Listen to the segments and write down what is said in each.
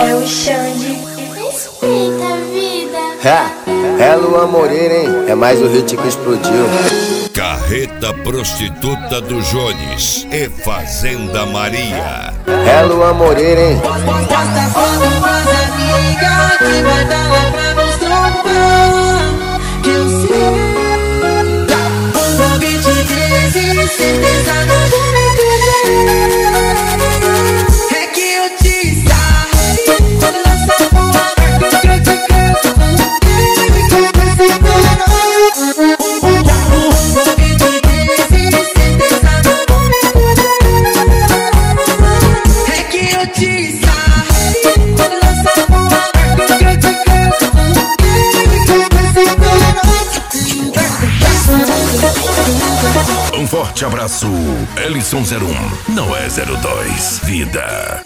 É o Xande. Respeita a vida. É Luan Moreira, hein? É mais o hit que explodiu. Carreta Prostituta do Jones e Fazenda Maria. É Luan Moreira, hein? Posta foto com as amigas que vai dar lá pra nos trombar. Que eu sei. Convite de crise, certeza não vou me perder. É que eu te sarrei quando lança o ar. Um forte abraço, Ellison 01, não é 02, vida.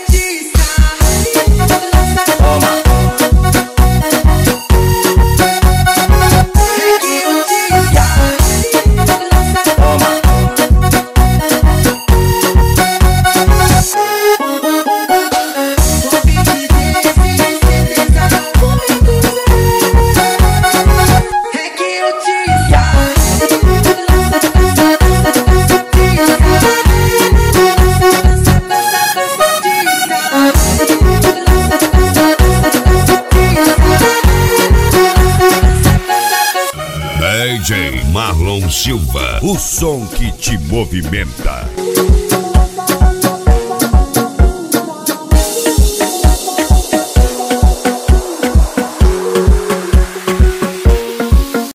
DJ Marlon Silva, o som que te movimenta.